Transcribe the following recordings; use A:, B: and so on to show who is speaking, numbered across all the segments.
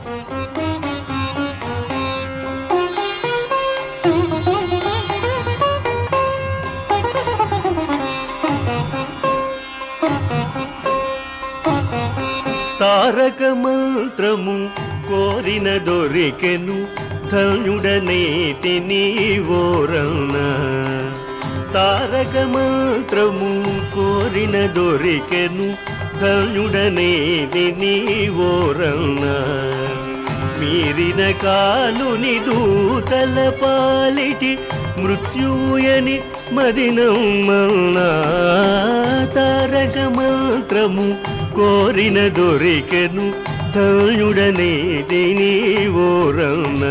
A: తారక మంత్రము కోరిన దొరికెను ధన్యుడనేటి నీవోరణ. తారక మంత్రము కోరిన దొరికెను ధన్యుడనేటి నీవోరణ. మీరిన కాలుని దూతల పాలిటి మృత్యుయని మదినమ్మన్నా. తారక మంత్రము కోరిన దొరికెను ధన్యుడనేటి నీవోరణ.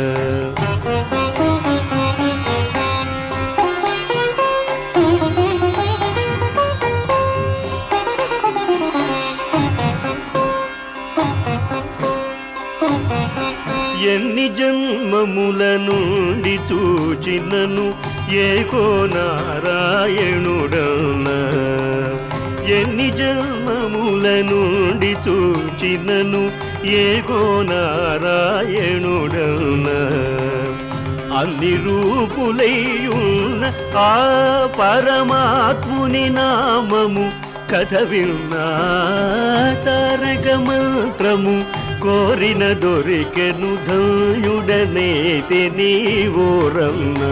A: ఎన్ని జన్మముల నుండి చూచినను ఏకో నారాయణుడన్నా. ఎన్ని జన్మముల నుండి చూచినను ఏకో నారాయణుడన్నా. అన్ని రూపులైయున్న ఆ పరమాత్ముని నామము కథ విన్నా. తారక మంత్రము కోరిన దొరికెను ధన్యుడనేతి నీవోరన్న.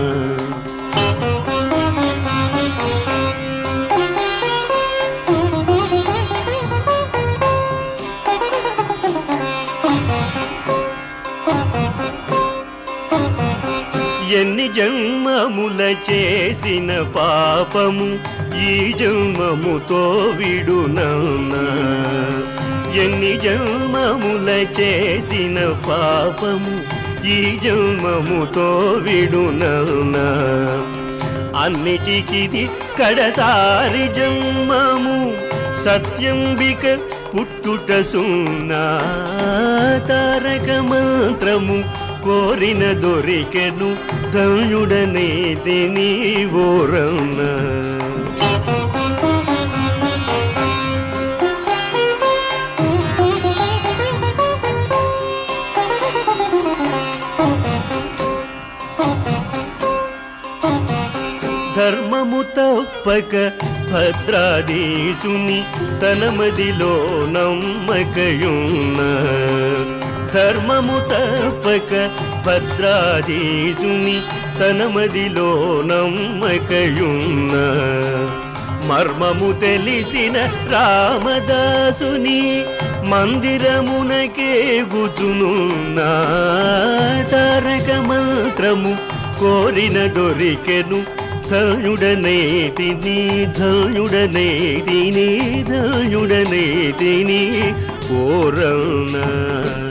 A: ఎన్ని జన్మముల చేసిన పాపము ఈ జన్మముతో విడునన్నా. ఎన్ని జన్మముల చేసిన పాపము ఈ జన్మముతో విడునన్నా. అన్నిటికిది కడసారి జన్మము సత్యంబిక పుట్టుట సున్నా. తారక మంత్రము కోరిన దొరికెను ధన్యుడనేతి నీవోరణ. ధర్మము తప్పక భద్రాధీశుని తన మదిలో నమ్మకయున్న. ధర్మము తప్పక భద్రాధీశుని తన మదిలో నమ్మకయున్న. మర్మము తెలిసిన రామదాసుని మందిరమునకే గుచునున్నా. తారక మంత్రము కోరిన దొరికెను ధన్యుడనేతి ధన్యుడనేతి ధన్యుడనేతి ఓరణ.